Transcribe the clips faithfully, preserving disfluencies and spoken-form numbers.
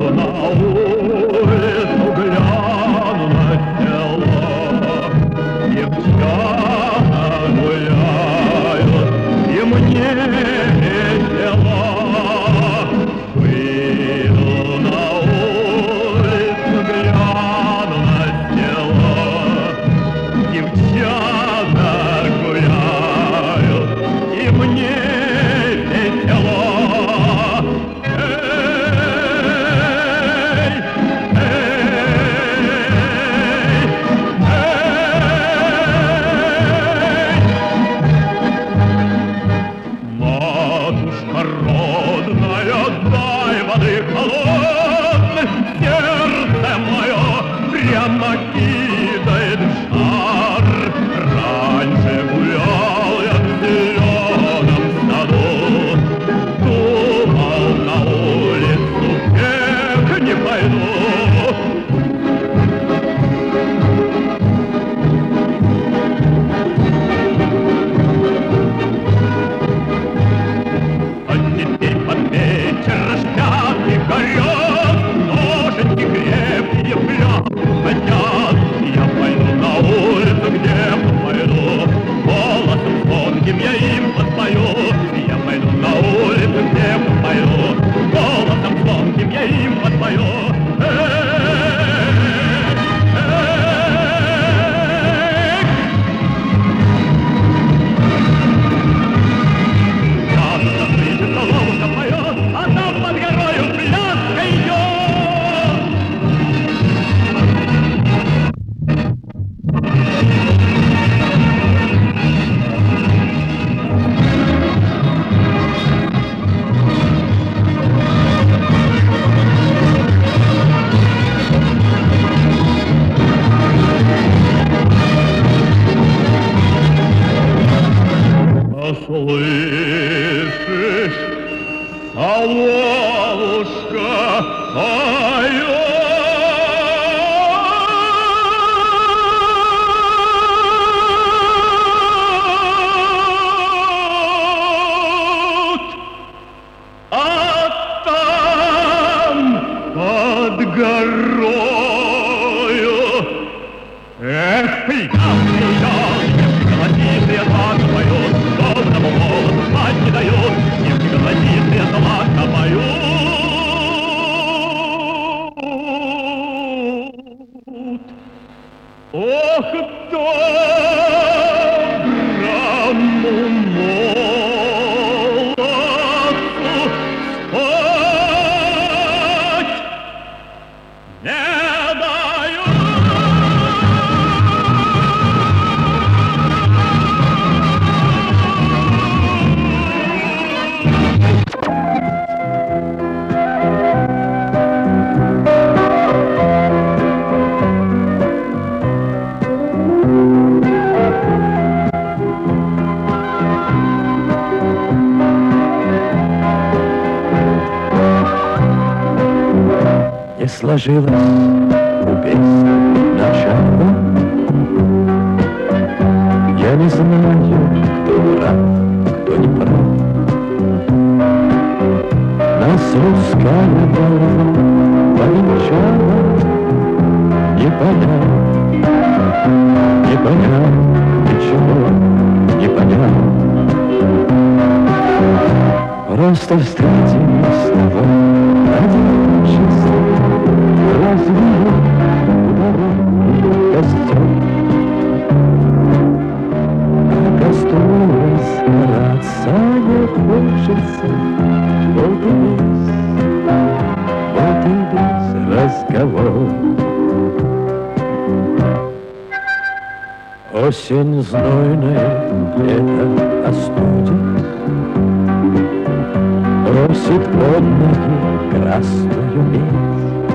на улицу, гляну на село. Девчата гуляют, и мне весело. Выйду на улицу, гляну на село. Девчата гуляют, и мне весело. Матушка родная, дай воды холодной, сердце мое прямо кидает в жар. Раньше гулял я в зеленом саду, думал, на улицу век не пойду. Горят, ноженьки крепкие пляж хотят. Я пойду на улицу, где пойду, голосом звонким я им подпою. Я пойду на улицу, где пойду, голосом звонким я им подпою. Слышишь, соловушка поет. А там под горою, эх, придал, придал, голосистые так поют, доброму голосу спать не дают, девки голосистые сладко поют. Ох, доброму молодцу спать не дают. Не сложилась у песни наша любовь. Я не знаю, кто прав, кто не прав. Нас русская голова повенчала. Не понять, не понять, ничего не понять. Просто встретились с тобой одиночество. Развеял дорогу костер, а костру разгораться не хочется. Вот и весь, вот и весь разговор. Осень знойная, лето остудит, бросит под ноги красную медь.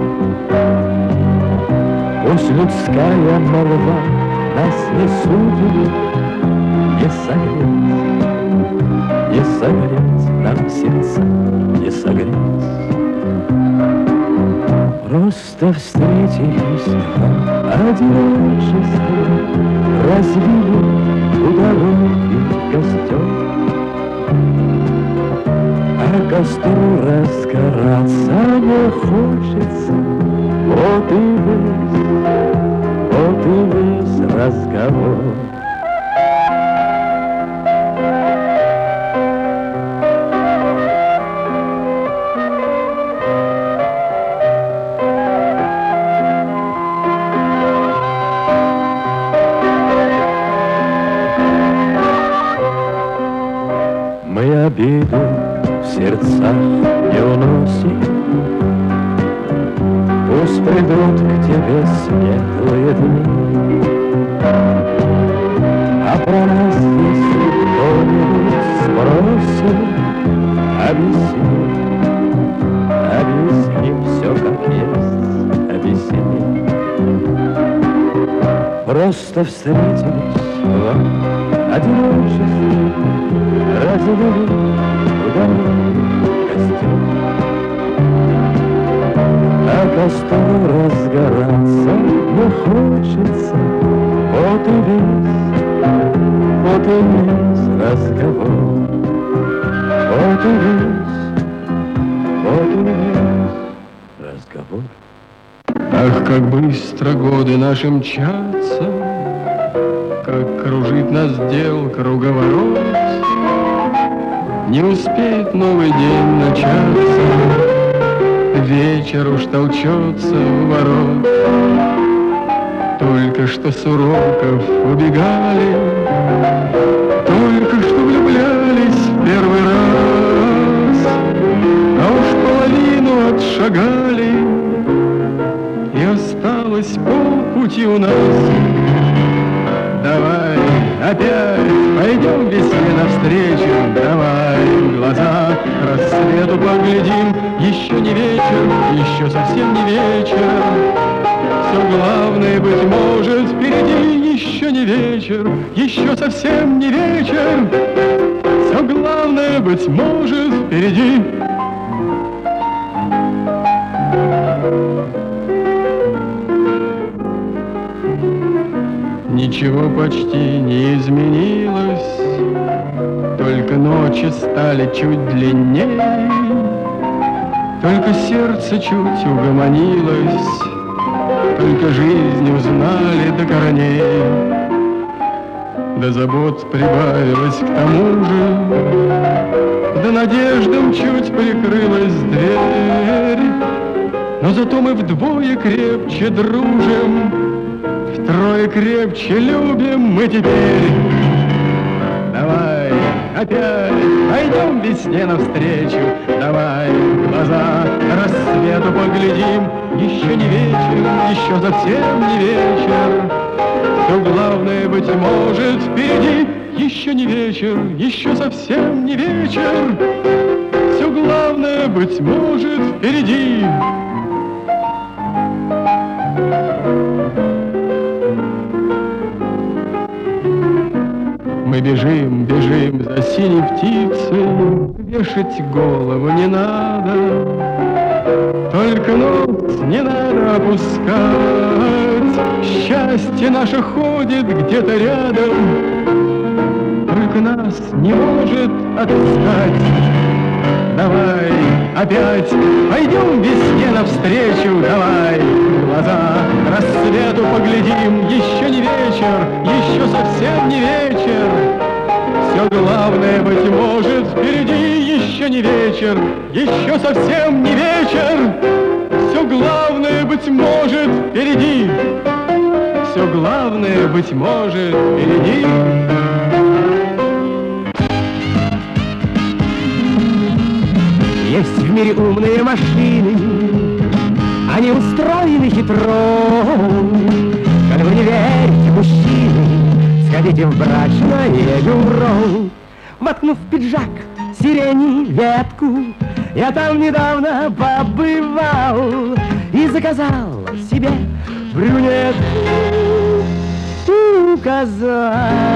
Пусть людская молва нас не судит, не согреть, не согреть нам сердца, не согреть. Просто встретились два одиночества, развили у дороги костер. А а костру разгораться не хочется. Вот и весь, вот и весь разговор. Мы обиду в сердцах не уносим, пусть придут к тебе светлые дни. А про нас, если кто-нибудь спросит, объясни, объясни все как есть, объясни. Просто встретились в одиночестве, развели удалый костер, а костру разгораться не хочется. Вот и весь, вот и весь разговор. Вот и весь, вот и весь разговор. Ах, как быстро годы наши мчатся, как кружит нас дел круговорот. Не успеет новый день начаться, вечер уж толчется у ворот. Только что с уроков убегали, только что влюблялись в первый раз, а уж половину отшагали, и осталось полпути у нас. Давай опять пойдем весне навстречу, давай в глаза рассвету поглядим. Еще не вечер, еще совсем не вечер, все главное, быть может, впереди. Еще не вечер, еще совсем не вечер, все главное, быть может, впереди. Ничего почти не изменилось, только ночи стали чуть длиннее, только сердце чуть угомонилось, только жизнь узнали до корней. Да забот прибавилось к тому же, да надеждам чуть прикрылась дверь, но зато мы вдвое крепче дружим, втрое крепче любим мы теперь. Давай опять пойдем весне навстречу, давай в глаза рассвету поглядим. Еще не вечер, еще совсем не вечер, все главное, быть может, впереди. Еще не вечер, еще совсем не вечер, все главное, быть может, впереди. Мы бежим, бежим за синей птицей, вешать голову не надо, только нос не надо опускать. Счастье наше ходит где-то рядом, только нас не может отыскать. Давай опять пойдем весне навстречу, давай в глаза рассвету поглядим. Еще не вечер, еще совсем не вечер, все главное, быть может, впереди. Еще не вечер, еще совсем не вечер, все главное, быть может, впереди. Все главное, быть может, впереди. Есть в мире умные машины, они устроены хитро. Как вы не верите, мужчины, сходите в брачное бюро. Воткнув в пиджак сирени ветку, я там недавно побывал и заказал себе брюнетку. И указал,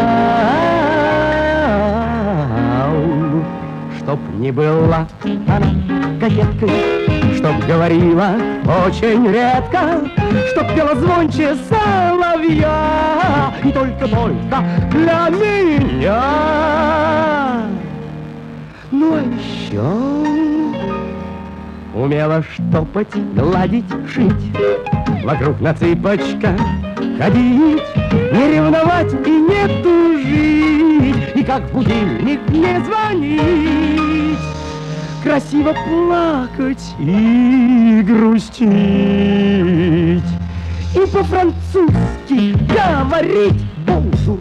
чтоб не была она кокеткой, чтоб говорила очень редко, чтоб пела звонче соловья, и только-только для меня. Ну а еще умела штопать, гладить, шить, вокруг на цыпочках ходить, не ревновать и не тужить, и как будильник не звонить, красиво плакать и грустить, и по-французски говорить бонжур.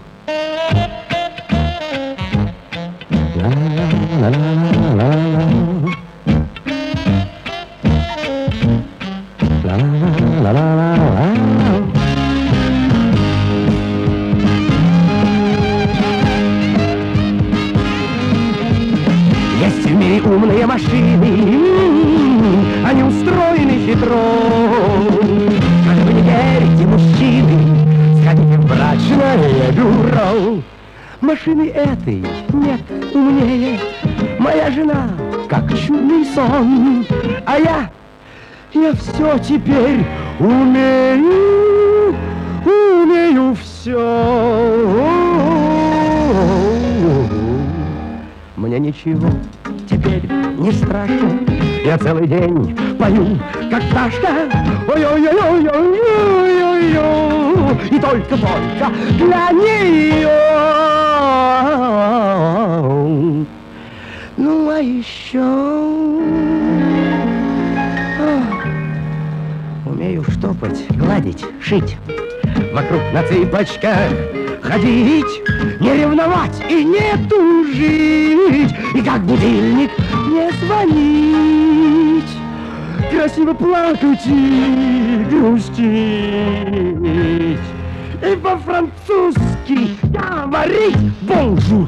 Есть в мире умные машины, они устроены хитро. Как вы не верите, мужчины, сходите в брачное бюро. Машины этой нет умнее. Моя жена, как чудный сон, а я, я все теперь умею, умею все. Мне ничего теперь не страшно, я целый день пою, как пташка. Ой-ой-ой-ой-ой-ой-ой, и только-только для нее. Ну а еще умею штопать, гладить, шить, вокруг на цыпочках ходить, не ревновать и не тужить, и как будильник не звонить, красиво плакать и грустить, и по-французски говорить бонжур.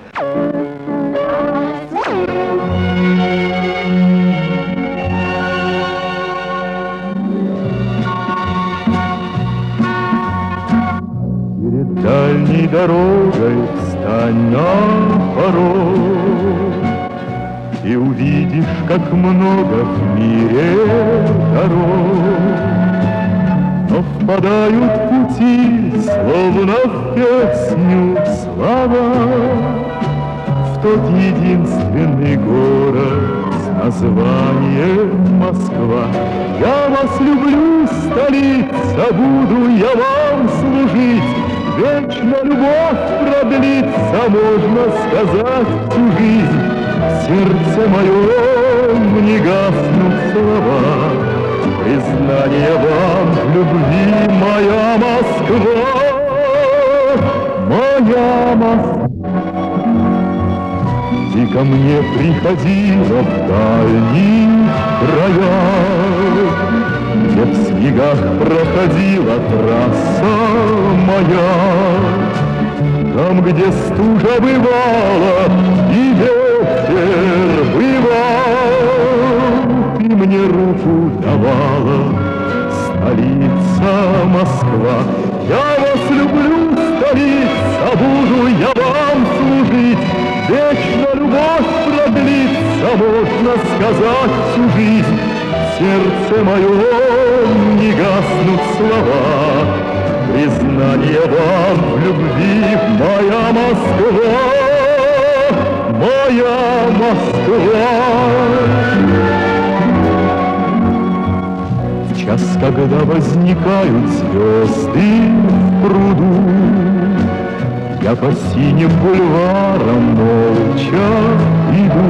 Перед дальней дорогой встань на порог и увидишь, как много в мире дорог, но впадают пути, словно в песню слова, в тот единственный город с названием Москва. Я вас люблю, столица, буду я вам служить, вечно любовь продлится, можно сказать, всю жизнь. В сердце моем не гаснут слова, признание вам в любви, моя Москва, моя Москва. Ты ко мне приходила в дальних краях, где в снегах проходила трасса моя, там, где стужа бывала и ветер бывал, ты мне руку давала, столица Москва. Я вас люблю, столица, буду я вам служить, вечно любовь продлится, можно сказать, всю жизнь. В сердце моем не гаснут слова, признание вам в любви, моя Москва, моя Москва. В час, когда возникают звезды в пруду, я по синим бульварам молча иду.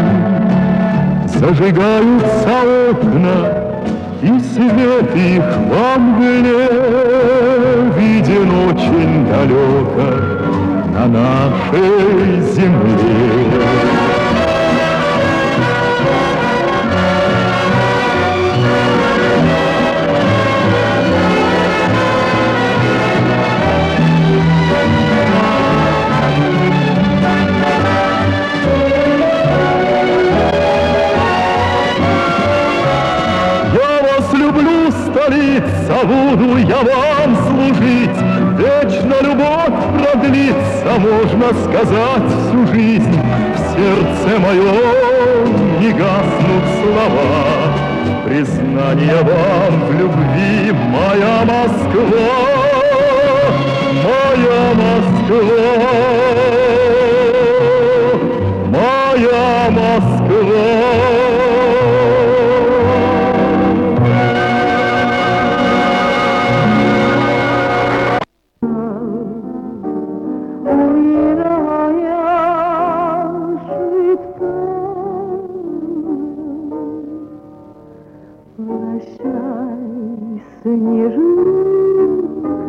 Зажигаются окна, и свет их во мгле виден очень далеко на нашей земле. Столица, буду я вам служить, вечно любовь продлится, можно сказать, всю жизнь. В сердце моем не гаснут слова, признание вам в любви, моя Москва, моя Москва, моя Прощай, снежинка,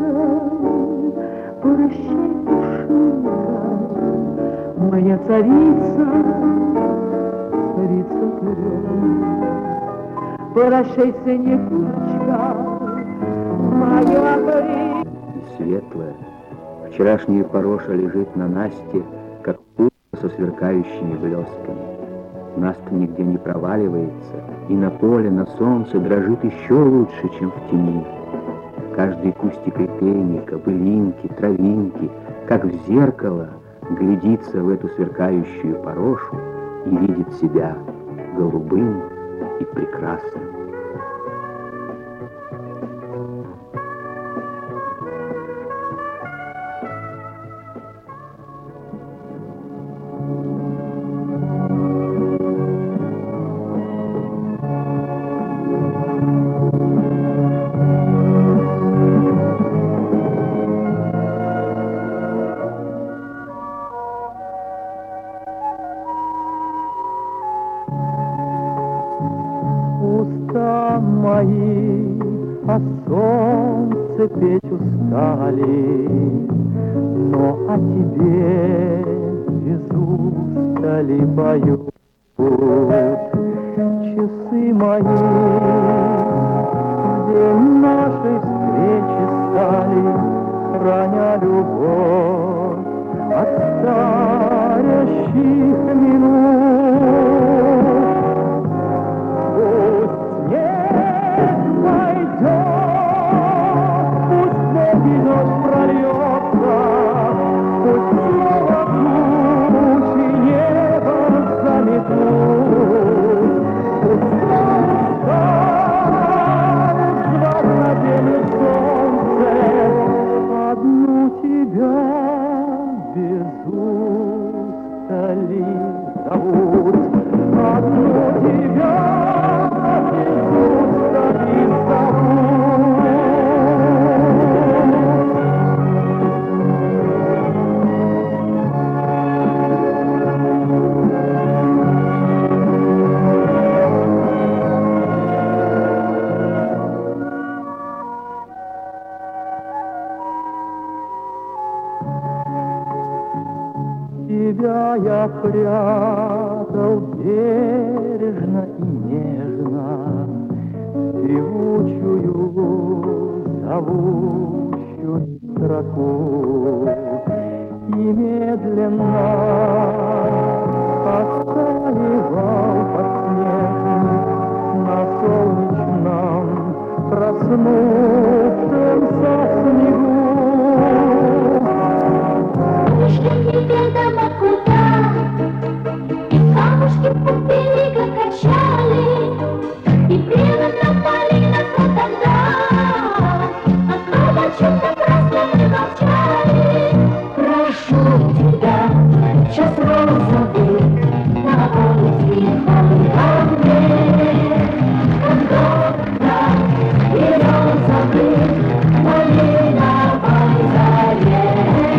прощай, пушинка, моя царица, царица клен. Прощай, снегурочка, моя царица. Светлая, вчерашняя пороша лежит на Насте, как пуля со сверкающими блесками. Наста нигде не проваливается, и на поле, на солнце дрожит еще лучше, чем в тени. Каждый кустик репейника, былинки, травинки, как в зеркало, глядится в эту сверкающую порошу и видит себя голубым и прекрасным. Мои о солнце петь устали, но о тебе без устали поют. Часы мои в день нашей встречи стали, храня любовь от старящих минут. Тебя я прятал бережно и нежно, певучую, зовущую строку, и медленно оттаивал подснежник на солнечном проснувшемся снегу. Неведомо куда, и камушки по берегу качали, и прямо на малинах тогда, а снова чем-то просто мы молчали. Прошу тебя, сейчас розовый, на улице ко мне, когда и розовый, малиновой заре.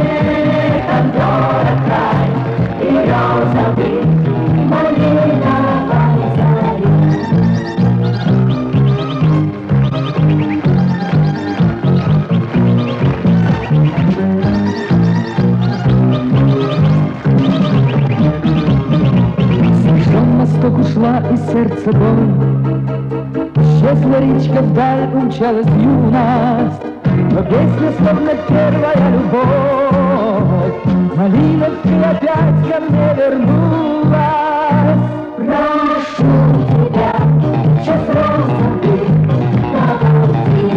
Ушла из сердца боль, исчезла речка вдаль, умчалась юность, но песня словно первая любовь. Малиновка опять ко мне вернулась. Прошу тебя, сейчас розовый, на улице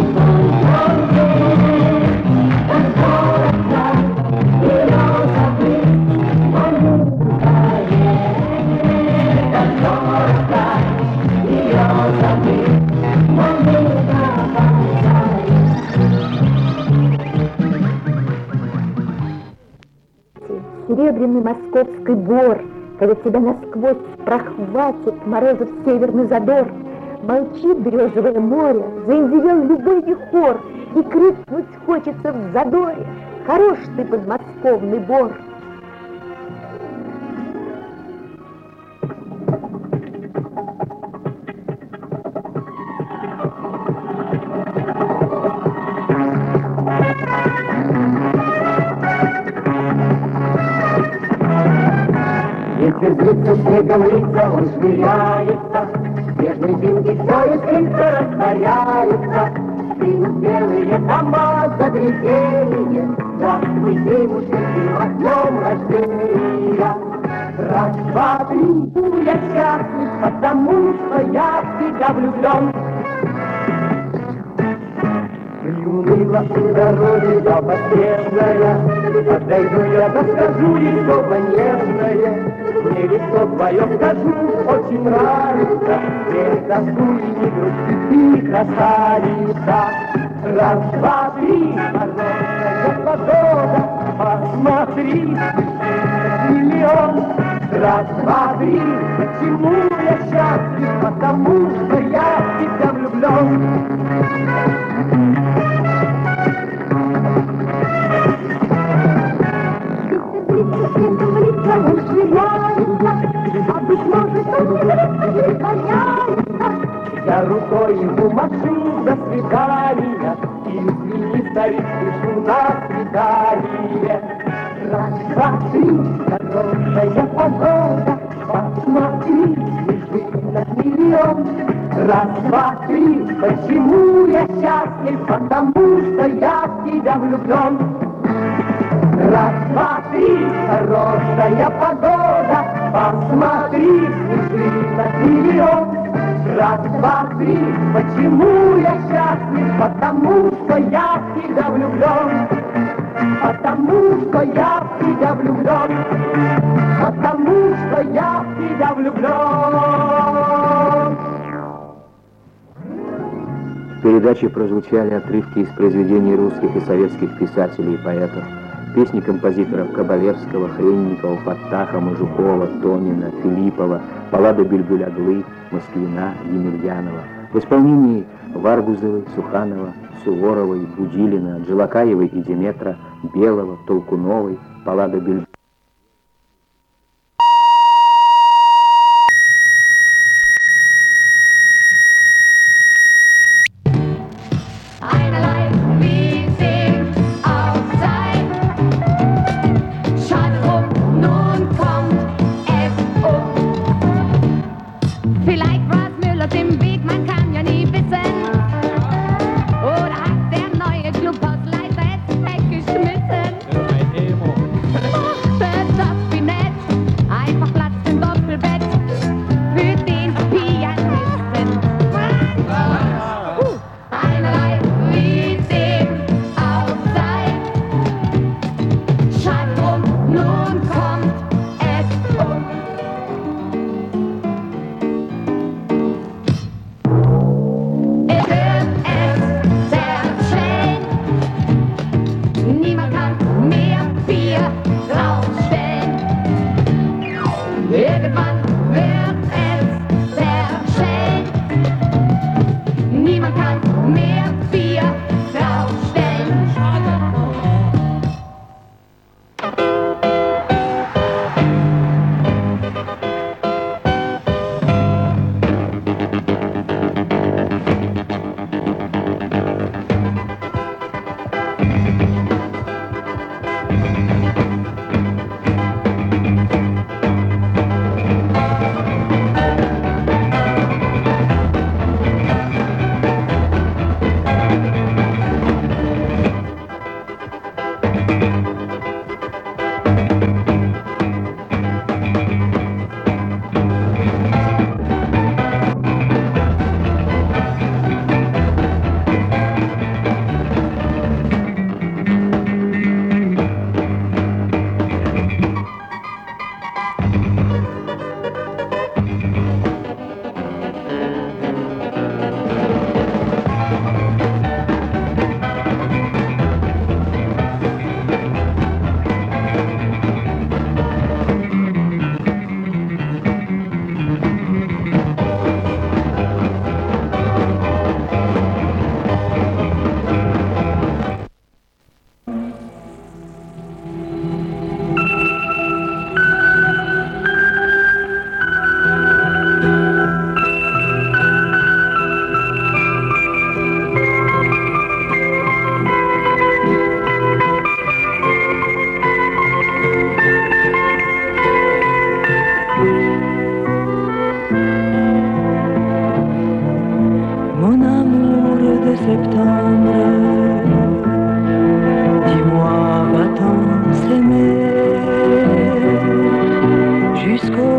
твой как город край, и розовый, малиновая. Серебряный московский бор, когда тебя насквозь прохватит морозов северный задор, молчит березовое море, заиндевел любовью хор, и крикнуть хочется в задоре: хорош ты, подмосковный бор! Со снегом лица он швыряется, снежные зимки все искрится, растворяется. Стынут белые дома, загрязнение, здравствуй, зимушка, с днем рождения. Раз, два, три, я счастлив, потому что я в тебя влюблен. Приуныла всю дорогу, запотевшая, подойду я, да скажу ей слово нежное. Мне лицо твое скажу, очень нравится, не тоскуй, не грусти, ты красавица. Раз, два, три, хорошая погода, посмотри, миллион. Раз, два, три, почему я счастлив, потому что я в тебя влюблен. Снегом лица он швыряется, а быть может он притворяется. Я рукой ему машу до свидания, и извини, старик, пишу на свидание. Раз, два, три, хорошая погода, посмотри, снежинок миллион. Раз, два, три, почему я счастлив, потому что я в тебя влюблен. Раз, два, три, хорошая погода, посмотри, снежинок миллион. Раз, два, три, почему я счастлив, потому что я в тебя влюблен. Потому что я в тебя влюблен. Потому что я в тебя влюблен. В передаче прозвучали отрывки из произведений русских и советских писателей и поэтов, песни композиторов Кабалевского, Хренникова, Фаттаха, Мажукова, Тонина, Филиппова, баллады Бюльбюль-Аглы, Москвина, Емельянова. В исполнении Варгузовой, Суханова, Суворовой, Будилина, Джилакаевой и Деметра, Белого, Толкуновой, баллада Бюльбюль. Oder hat der neue Clubhaus leider jetzt weggeschmissen? Emo. Jusqu'au